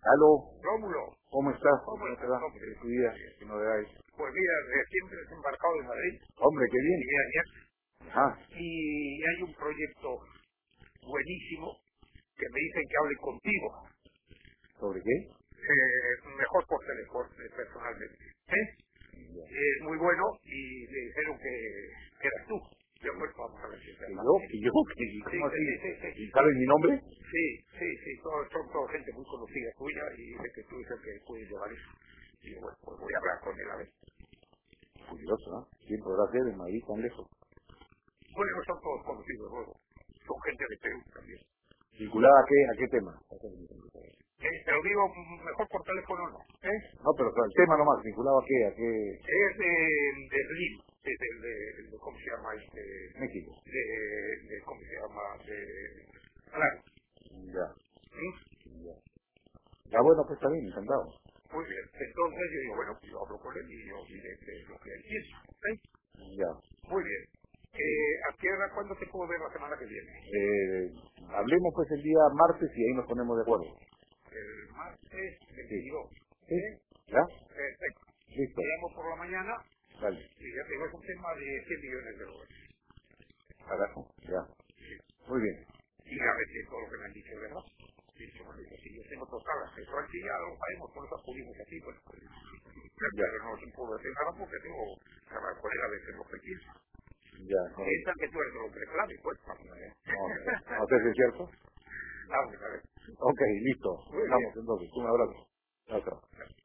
Aló, Rómulo, ¿cómo estás? ¿cómo ¿Cómo te estás, va? hombre? ¿Qué novedades? ¿Qué novedades? pues mira, recién desembarcado de Madrid, Hombre, qué bien. llegué ayer, Ajá, y hay un proyecto buenísimo que me dicen que hable contigo, ¿sobre qué? mejor por teléfono, personalmente. Es muy bueno y me dijeron que eras tú. Yo pues vamos a ver si es ¿Que verdad. yo? ¿Que yo? ¿Cómo así? ¿Y sabes mi nombre? Sí, son toda gente muy conocida tuya y dice que tú dices que puedes llevar eso. Y bueno, pues voy a hablar con él a ver. Curioso, ¿no? ¿Quién podrá ser de Madrid tan lejos? Bueno, no son todos conocidos luego, son gente de Perú también. ¿Vinculada a qué tema? Te lo digo mejor por teléfono no. No, pero el tema nomás, ¿vinculado a qué? ¿A qué? Es de Slim, es de ¿cómo se llama? México. ¿Cómo se llama? Claro. Ya, ¿Sí? ya. Ya bueno, pues está bien, encantado. Muy bien. Entonces yo digo, bueno, pues yo hablo con él y yo diré lo que él piensa. Ya. Muy bien. ¿A qué hora, cuándo te puedo ver la semana que viene? Hablemos pues el día martes y ahí nos ponemos de acuerdo. El martes 22. ¿Sí? ¿Ya? Perfecto. Listo. Te llamo por la mañana Dale. y ya tengo, es un tema de 100 millones de dólares. Carajo. Ya. Muy bien. Y a ver si todo lo que me han dicho es verdad. Dicho, bueno, si yo tengo total acceso al día, lo sabemos, por eso acudimos aquí, pues, pero no se puedo decir nada porque tengo que hablar con él a veces lo que piensa. Ya. No, Piensan que tú eres el hombre clave, pues, no sé si es cierto. vamos a ver. Ok, listo. Muy Vamos bien. entonces. Un abrazo. Chao, chao.